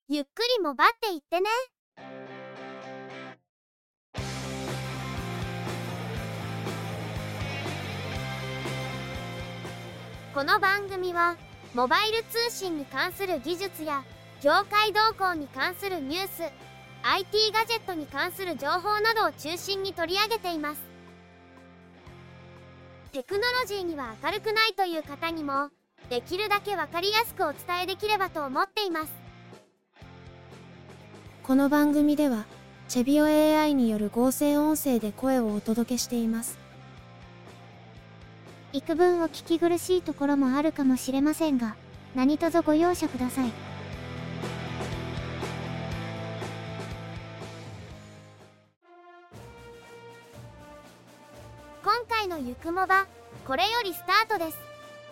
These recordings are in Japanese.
ゆっくりもばっていってね。この番組はモバイル通信に関する技術や業界動向に関するニュース、IT ガジェットに関する情報などを中心に取り上げています。テクノロジーには明るくないという方にもできるだけ分かりやすくお伝えできればと思っています。 この番組ではチェビオ AI による合成音声で声をお届けしています。 幾分お聞き苦しいところもあるかもしれませんが、何卒ご容赦ください。今回のゆくもば、これよりスタートです。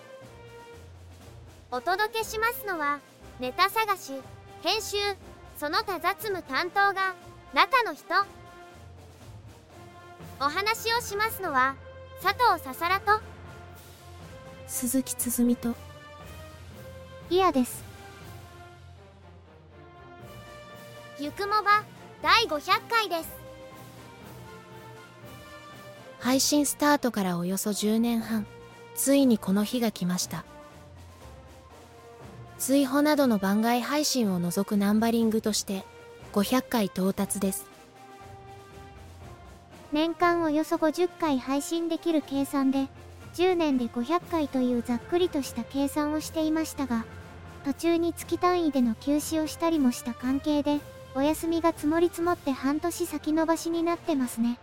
お届けしますのは、ネタ探し、編集、その他雑務担当が中の人。お話をしますのは、佐藤ささらと鈴木つづみとイヤです。ゆくもば第500回です。 配信スタートからおよそ10年半、ついにこの日が来ました。追放などの番外配信を除くナンバリングとして500回到達です。 年間およそ50回配信できる計算で、10年で500回というざっくりとした計算をしていましたが、途中に月単位での休止をしたりもした関係で、お休みが積もり積もって半年先延ばしになってますね。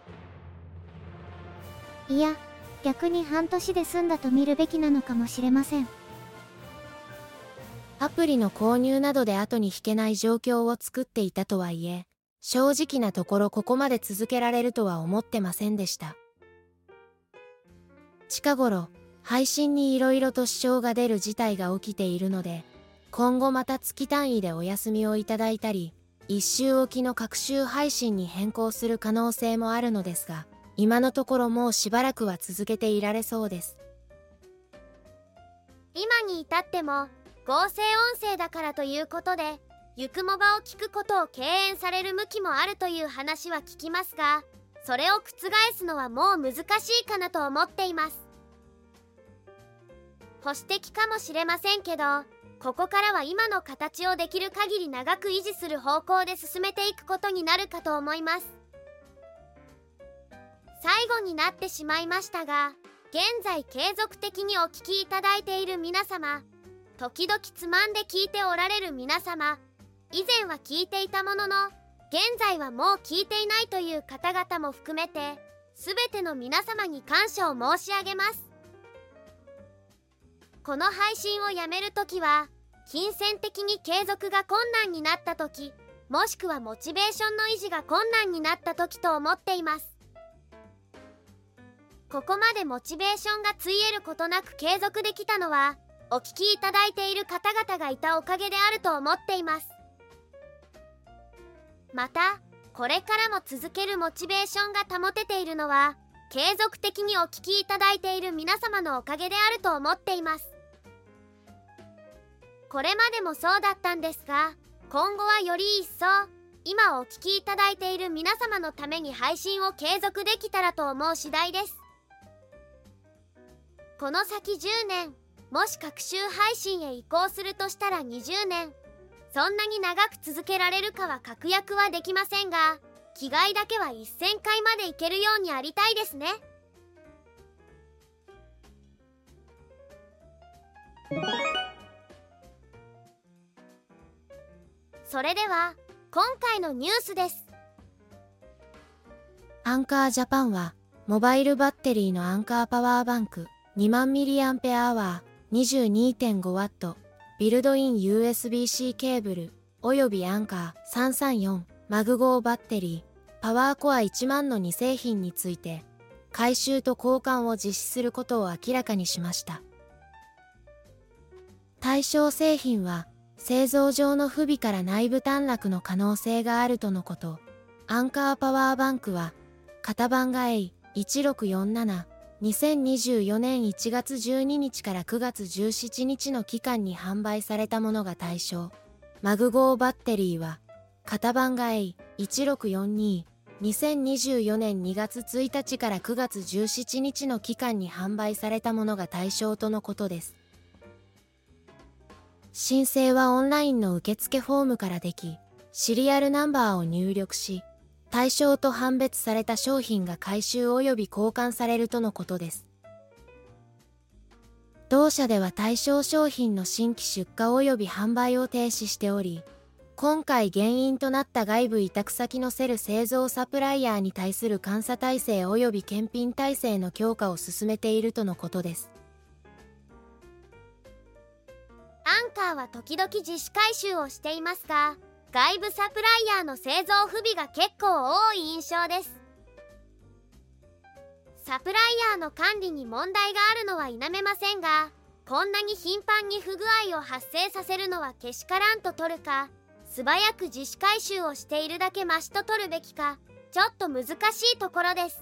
いや、逆に半年で済んだと見るべきなのかもしれません。 アプリの購入などで後に引けない状況を作っていたとはいえ、正直なところここまで続けられるとは思ってませんでした。近頃、配信に色々と支障が出る事態が起きているので、今後また月単位でお休みをいただいたり、1週おきの各週配信に変更する可能性もあるのですが、今のところもうしばらくは続けていられそうです。 今に至っても、合成音声だからということで、ゆくもばを聞くことを敬遠される向きもあるという話は聞きますが、それを覆すのはもう難しいかなと思っています。保守的かもしれませんけど、ここからは今の形をできる限り長く維持する方向で進めていくことになるかと思います。最後になってしまいましたが、現在継続的にお聞きいただいている皆様、時々つまんで聞いておられる皆様、以前は聞いていたものの、現在はもう聞いていないという方々も含めて、すべての皆様に感謝を申し上げます。この配信をやめるときは、金銭的に継続が困難になったとき、もしくはモチベーションの維持が困難になったときと思っています。ここまでモチベーションがついえることなく継続できたのは、お聞きいただいている方々がいたおかげであると思っています。また、これからも続けるモチベーションが保てているのは、継続的にお聞きいただいている皆様のおかげであると思っています。これまでもそうだったんですが、今後はより一層、今お聞きいただいている皆様のために配信を継続できたらと思う次第です。この先10年、もし各週配信へ移行するとしたら20年、そんなに長く続けられるかは確約はできませんが、気概だけは1000回までいけるようにありたいですね。それでは、今回のニュースです。 アンカージャパンは、モバイルバッテリーのアンカーパワーバンク2万ミリアンペアアワー 22.5W、ビルドイン USB-C ケーブル、およびアンカー334マグ号バッテリー、パワーコア1万の2製品について、回収と交換を実施することを明らかにしました。対象製品は、製造上の不備から内部短絡の可能性があるとのこと。アンカーパワーバンクは、型番が A1647、2024年1月12日から9月17日の期間に販売されたものが対象。 マグゴーバッテリーは、型番が A1642、2024年2月1日から9月17日の期間に販売されたものが対象とのことです。申請はオンラインの受付フォームからでき、シリアルナンバーを入力し、対象と判別された商品が回収及び交換されるとのことです。同社では対象商品の新規出荷及び販売を停止しており、今回原因となった外部委託先のセル製造サプライヤーに対する監査体制及び検品体制の強化を進めているとのことです。 アンカーは時々自主回収をしていますが、外部サプライヤーの製造不備が結構多い印象です。サプライヤーの管理に問題があるのは否めませんが、こんなに頻繁に不具合を発生させるのはけしからんと取るか、素早く自主回収をしているだけマシと取るべきか、ちょっと難しいところです。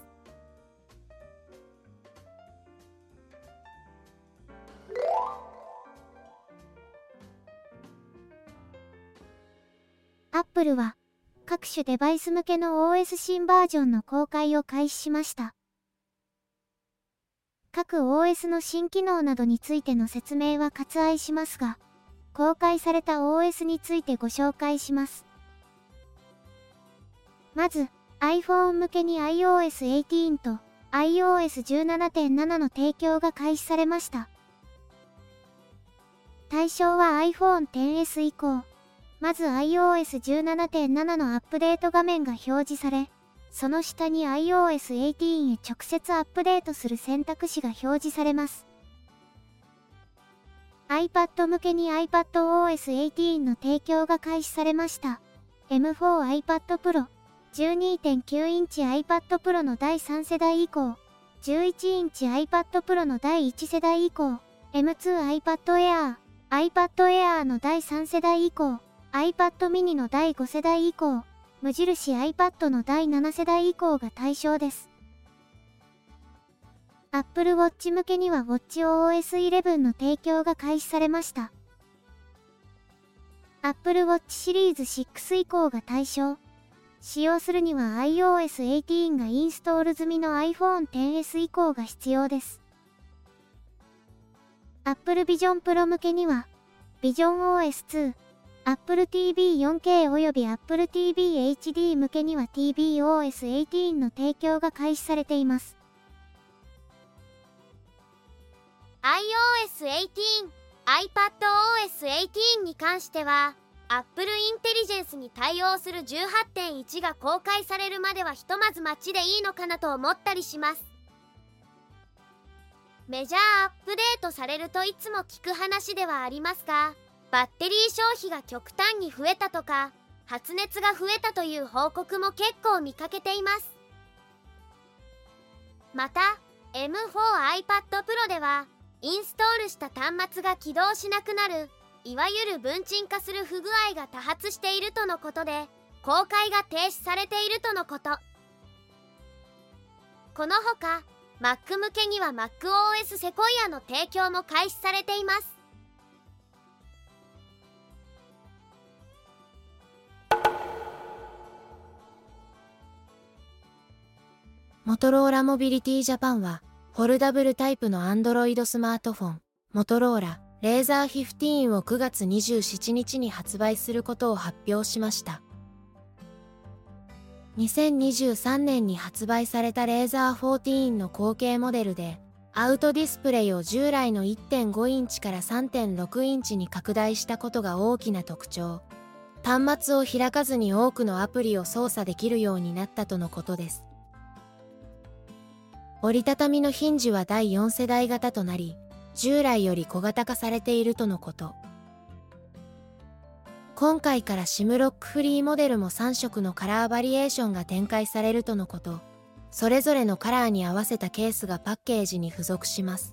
Apple は各種デバイス向けの OS 新バージョンの公開を開始しました。各 OS の新機能などについての説明は割愛しますが、公開された OS についてご紹介します。まず、iPhone 向けに iOS 18と iOS 17.7 の提供が開始されました。対象は iPhone XS 以降。まず iOS 17.7 のアップデート画面が表示され、その下に iOS 18へ直接アップデートする選択肢が表示されます。iPad 向けに iPadOS 18の提供が開始されました。M4 iPad Pro、12.9 インチ iPad Pro の第3世代以降、11インチ iPad Pro の第1世代以降、M2 iPad Air、iPad Air の第3世代以降、iPad mini の第5世代以降、無印 iPad の第7世代以降が対象です。Apple Watch 向けには WatchOS 11の提供が開始されました。Apple Watch シリーズ6以降が対象。使用するには iOS 18がインストール済みの iPhone XS 以降が必要です。Apple Vision Pro 向けには VisionOS 2、Apple TV 4K および Apple TV HD 向けには tvOS 18の提供が開始されています。 iOS 18、iPadOS 18に関しては、Apple Intelligence に対応する 18.1 が公開されるまではひとまず待ちでいいのかなと思ったりします。メジャーアップデートされるといつも聞く話ではありますが、バッテリー消費が極端に増えたとか、発熱が増えたという報告も結構見かけています。また、M4 iPad Pro では、インストールした端末が起動しなくなる、いわゆる分鎮化する不具合が多発しているとのことで、公開が停止されているとのこと。このほか、Mac 向けには MacOS Sequoia の提供も開始されています。 モトローラモビリティジャパンは、フォルダブルタイプの Android スマートフォン、モトローラ、レーザー15を9月27日に発売することを発表しました。2023年に発売されたレーザー14の後継モデルで、アウトディスプレイを従来の 1.5 インチから 3.6 インチに拡大したことが大きな特徴。端末を開かずに多くのアプリを操作できるようになったとのことです。折りたたみのヒンジは第4世代型となり、従来より小型化されているとのこと。今回から SIM ロックフリーモデルも3色のカラーバリエーションが展開されるとのこと。それぞれのカラーに合わせたケースがパッケージに付属します。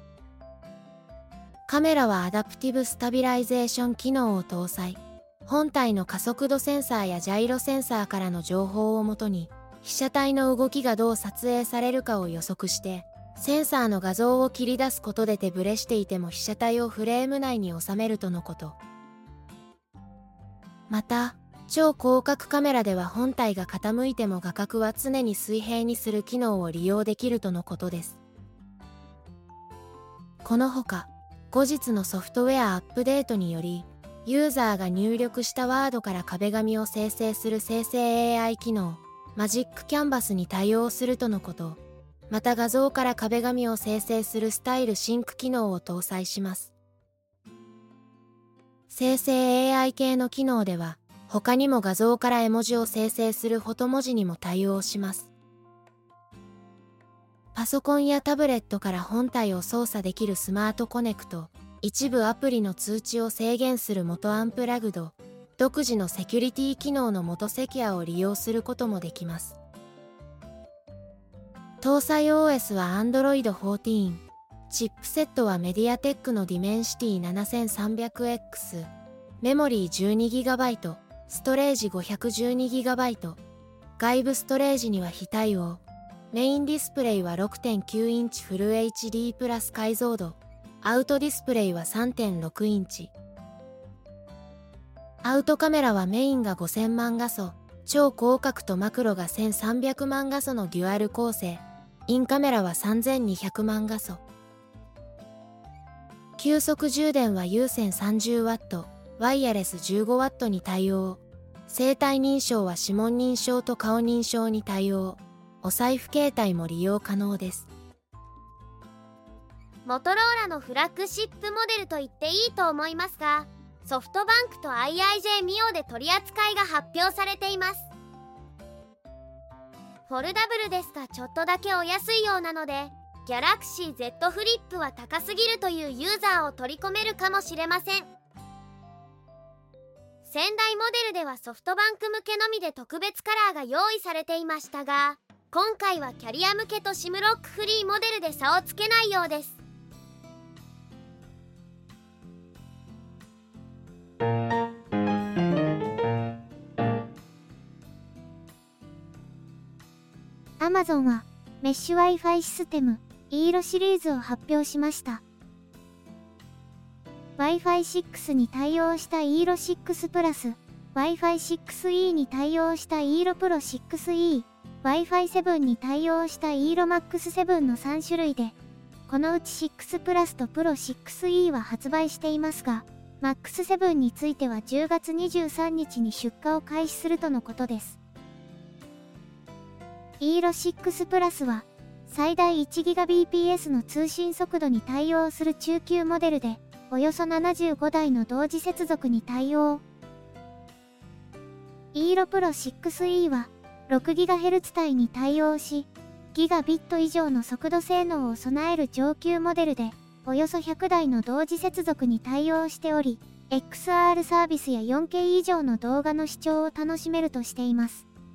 カメラはアダプティブスタビライゼーション機能を搭載。本体の加速度センサーやジャイロセンサーからの情報をもとに、被写体の動きがどう撮影されるかを予測して、センサーの画像を切り出すことで手ブレしていても被写体をフレーム内に収めるとのこと。 また、超広角カメラでは本体が傾いても画角は常に水平にする機能を利用できるとのことです。このほか、後日のソフトウェアアップデートにより、ユーザーが入力したワードから壁紙を生成する生成 AI 機能、マジックキャンバスに対応するとのこと。また画像から壁紙を生成するスタイルシンク機能を搭載します。生成 AI 系の機能では、他にも画像から絵文字を生成するフォト文字にも対応します。パソコンやタブレットから本体を操作できるスマートコネクト、一部アプリの通知を制限する元アンプラグド、独自のセキュリティ機能の元セキュアを利用することもできます。搭載 OS は Android 14、チップセットはメディアテックのディメンシティ 7300X、メモリー 12GB、ストレージ 512GB、外部ストレージには非対応、メインディスプレイは 6.9 インチフル HD プラス解像度、アウトディスプレイは 3.6 インチ。アウトカメラはメインが5000万画素、超広角とマクロが1300万画素のデュアル構成、インカメラは3200万画素。急速充電は有線 30W、ワイヤレス 15W に対応。生体認証は指紋認証と顔認証に対応。お財布携帯も利用可能です。 モトローラのフラッグシップモデルと言っていいと思いますが、ソフトバンクと IIJ ミオで取り扱いが発表されています。フォルダブルですがちょっとだけお安いようなので、ギャラクシー Z フリップは高すぎるというユーザーを取り込めるかもしれません。先代モデルではソフトバンク向けのみで特別カラーが用意されていましたが、今回はキャリア向けと SIM ロックフリーモデルで差をつけないようです。 Amazon はメッシュ Wi-Fi システム E-RO シリーズを発表しました。Wi-Fi 6に対応した E-RO 6プラス、Wi-Fi 6E に対応した E-RO Pro 6E、Wi-Fi 7に対応した E-RO Max 7の3種類で、このうち6プラスと Pro 6E は発売していますが、Max 7については10月23日に出荷を開始するとのことです。E-RO 6プラスは、最大 1GBps の通信速度に対応する中級モデルで、およそ75台の同時接続に対応。E-RO Pro 6E は、6GHz 帯に対応し、ギガビット以上の速度性能を備える上級モデルで、およそ100台の同時接続に対応しており、XR サービスや 4K 以上の動画の視聴を楽しめるとしています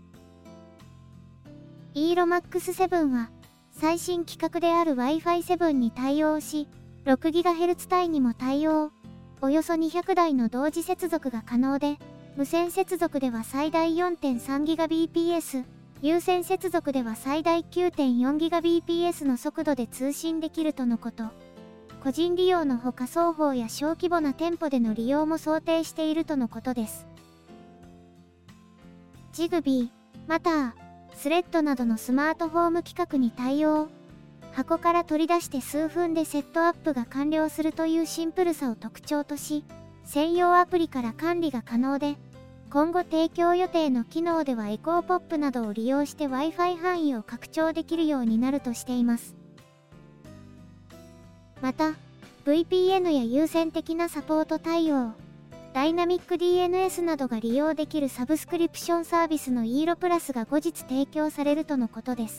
。E-RO Max 7は、最新規格である Wi-Fi 7に対応し、6GHz 帯にも対応。およそ200台の同時接続が可能で、無線接続では最大 4.3GBps、有線接続では最大 9.4GBps の速度で通信できるとのこと。個人利用のほか双方や小規模な店舗での利用も想定しているとのことです。Zigbee、マター、スレッドなどのスマートフォーム規格に対応。箱から取り出して数分でセットアップが完了するというシンプルさを特徴とし、専用アプリから管理が可能で、今後提供予定の機能ではエコーポップなどを利用して Wi-Fi 範囲を拡張できるようになるとしています。また、VPN や優先的なサポート対応、ダイナミック DNS などが利用できるサブスクリプションサービスの E-RO プラスが後日提供されるとのことです。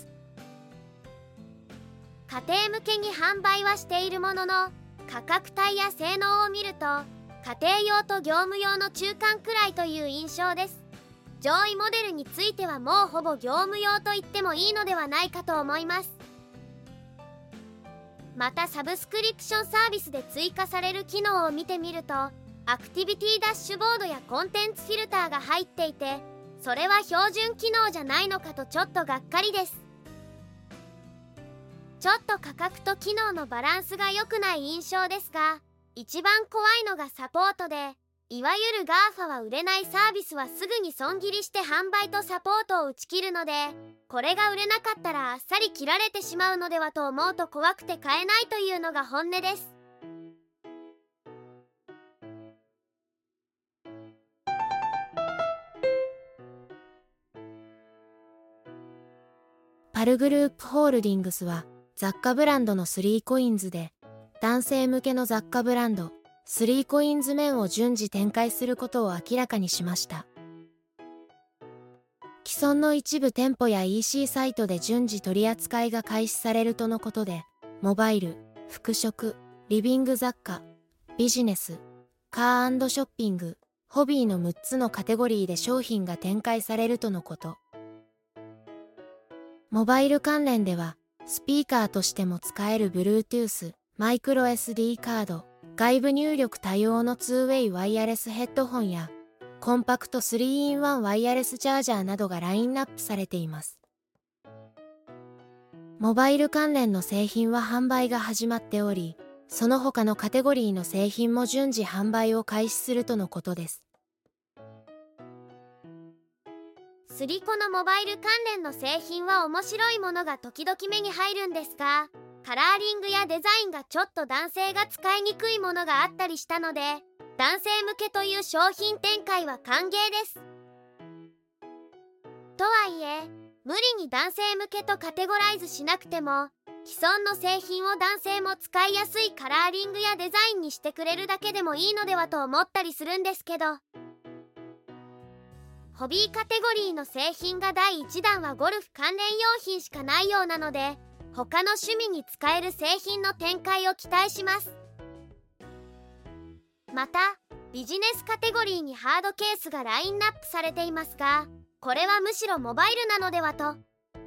家庭向けに販売はしているものの、価格帯や性能を見ると家庭用と業務用の中間くらいという印象です。上位モデルについてはもうほぼ業務用と言ってもいいのではないかと思います。またサブスクリプションサービスで追加される機能を見てみると、アクティビティダッシュボードやコンテンツフィルターが入っていて、それは標準機能じゃないのかとちょっとがっかりです。ちょっと価格と機能のバランスが良くない印象ですが、一番怖いのがサポートで、 いわゆる GAFA は売れないサービスはすぐに損切りして販売とサポートを打ち切るので、これが売れなかったらあっさり切られてしまうのではと思うと怖くて買えないというのが本音です。 パルグループホールディングスは雑貨ブランドの3COINSで男性向けの雑貨ブランド3COINS Menを順次展開することを明らかにしました。既存の一部店舗や EC サイトで順次取り扱いが開始されるとのことで、モバイル、服飾、リビング雑貨、ビジネス、カー&ショッピング、ホビーの6つのカテゴリーで商品が展開されるとのこと。モバイル関連では、スピーカーとしても使える Bluetooth、マイクロ SD カード、外部入力対応の 2way ワイヤレスヘッドホンや、コンパクト 3-in-1 ワイヤレスチャージャーなどがラインナップされています。モバイル関連の製品は販売が始まっており、その他のカテゴリーの製品も順次販売を開始するとのことです。 スリコのモバイル関連の製品は面白いものが時々目に入るんですが、カラーリングやデザインがちょっと男性が使いにくいものがあったりしたので、男性向けという商品展開は歓迎です。とはいえ、無理に男性向けとカテゴライズしなくても、既存の製品を男性も使いやすいカラーリングやデザインにしてくれるだけでもいいのではと思ったりするんですけど、ホビーカテゴリーの製品が第1弾はゴルフ関連用品しかないようなので、他の趣味に使える製品の展開を期待します。また、ビジネスカテゴリーにハードケースがラインナップされていますが、これはむしろモバイルなのではと。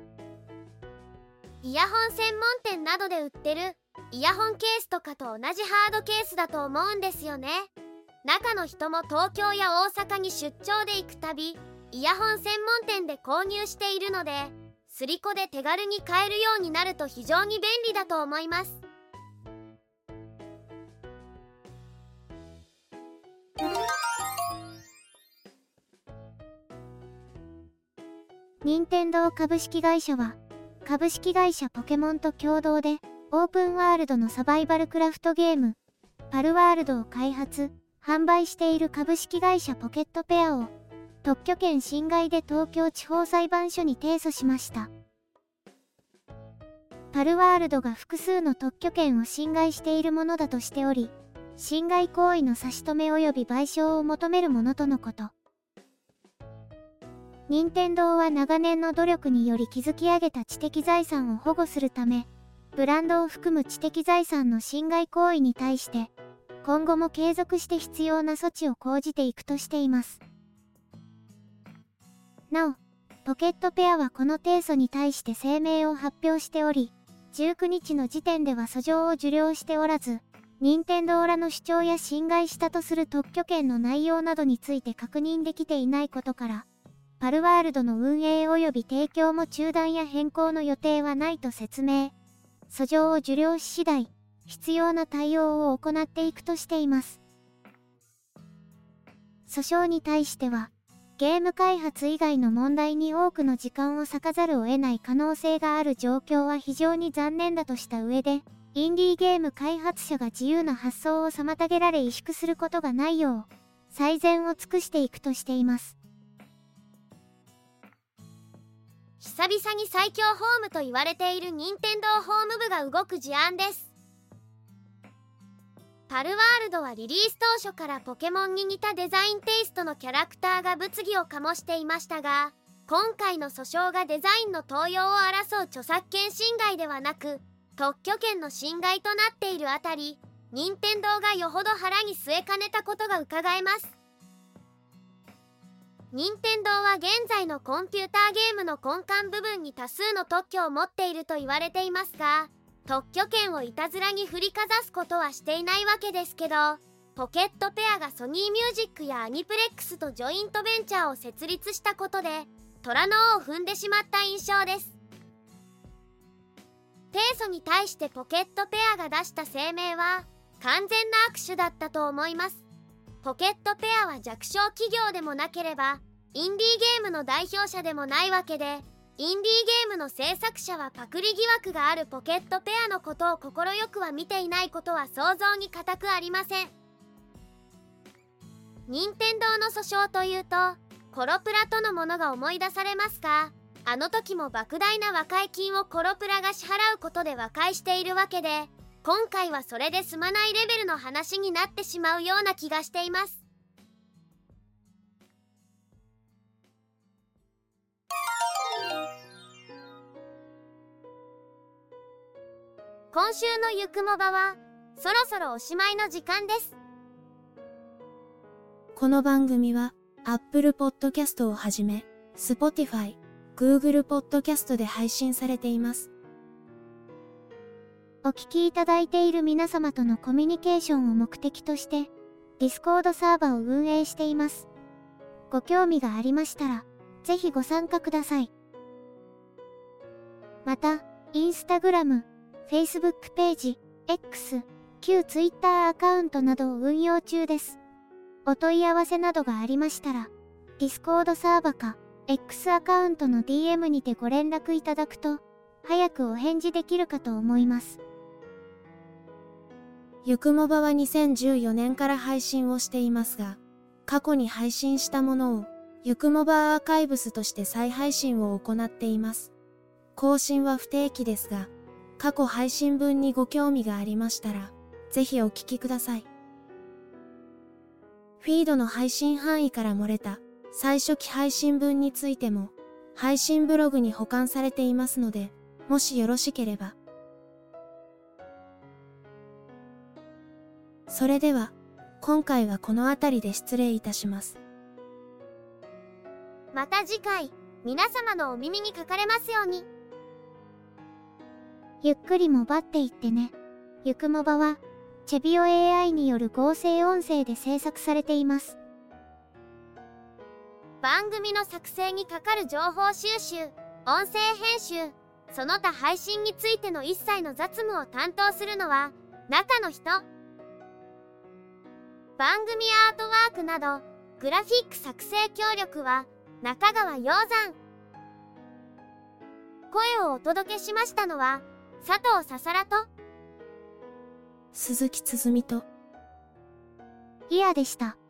イヤホン専門店などで売ってるイヤホンケースとかと同じハードケースだと思うんですよね。中の人も東京や大阪に出張で行くたび、イヤホン専門店で購入しているので、スリコで手軽に買えるようになると非常に便利だと思います。 任天堂株式会社は、株式会社ポケモンと共同で、オープンワールドのサバイバルクラフトゲーム、パルワールドを開発、販売している株式会社ポケットペアを、特許権侵害で東京地方裁判所に提訴しました。パルワールドが複数の特許権を侵害しているものだとしており、侵害行為の差し止め及び賠償を求めるものとのこと。任天堂は長年の努力により築き上げた知的財産を保護するため、ブランドを含む知的財産の侵害行為に対して、今後も継続して必要な措置を講じていくとしています。なお、ポケットペアはこの提訴に対して声明を発表しており、19日の時点では訴状を受領しておらず、任天堂らの主張や侵害したとする特許権の内容などについて確認できていないことから、パルワールドの運営及び提供も中断や変更の予定はないと説明。訴状を受領し次第、必要な対応を行っていくとしています。訴訟に対しては、ゲーム開発以外の問題に多くの時間を割かざるを得ない可能性がある状況は非常に残念だとした上で、インディーゲーム開発者が自由な発想を妨げられ萎縮することがないよう、最善を尽くしていくとしています。 久々に最強ホームと言われている任天堂ホーム部が動く事案です。パルワールドはリリース当初からポケモンに似たデザインテイストのキャラクターが物議を醸していましたが、今回の訴訟がデザインの盗用を争う著作権侵害ではなく、特許権の侵害となっているあたり、任天堂がよほど腹に据えかねたことがうかがえます。任天堂は現在のコンピューターゲームの根幹部分に多数の特許を持っていると言われていますが、特許権をいたずらに振りかざすことはしていないわけですけど、ポケットペアがソニーミュージックやアニプレックスとジョイントベンチャーを設立したことで、虎の尾を踏んでしまった印象です。提訴に対してポケットペアが出した声明は、完全な握手だったと思います。 ポケットペアは弱小企業でもなければインディーゲームの代表者でもないわけで、インディーゲームの制作者はパクリ疑惑があるポケットペアのことを快くは見ていないことは想像に難くありません。任天堂の訴訟というとコロプラとのものが思い出されますが、あの時も莫大な和解金をコロプラが支払うことで和解しているわけで、今回はそれで済まないレベルの話になってしまうような気がしています。今週のゆくもばはそろそろおしまいの時間です。 この番組は Apple Podcast をはじめ Spotify、Google Podcast で配信されています。 お聞きいただいている皆様とのコミュニケーションを目的として Discord サーバーを運営しています。ご興味がありましたらぜひご参加ください。また、Instagram、Facebook ページ、X、旧 Twitter アカウントなどを運用中です。お問い合わせなどがありましたら、Discord サーバか X アカウントの DM にてご連絡いただくと、早くお返事できるかと思います。 ゆくもばは2014年から配信をしていますが、過去に配信したものをゆくもばアーカイブスとして再配信を行っています。更新は不定期ですが、過去配信分にご興味がありましたら、ぜひお聞きください。フィードの配信範囲から漏れた最初期配信分についても、配信ブログに保管されていますので、もしよろしければ。それでは、今回はこの辺りで失礼いたします。 また次回、皆様のお耳にかかれますように。 ゆっくりもばっていってね。ゆくもばは、チェビオ AI による合成音声で制作されています。 番組の作成にかかる情報収集、音声編集、その他配信についての一切の雑務を担当するのは、中の人。番組アートワークなど、グラフィック作成協力は、中川陽山。声をお届けしましたのは、佐藤ささらと鈴木つづみとイヤでした。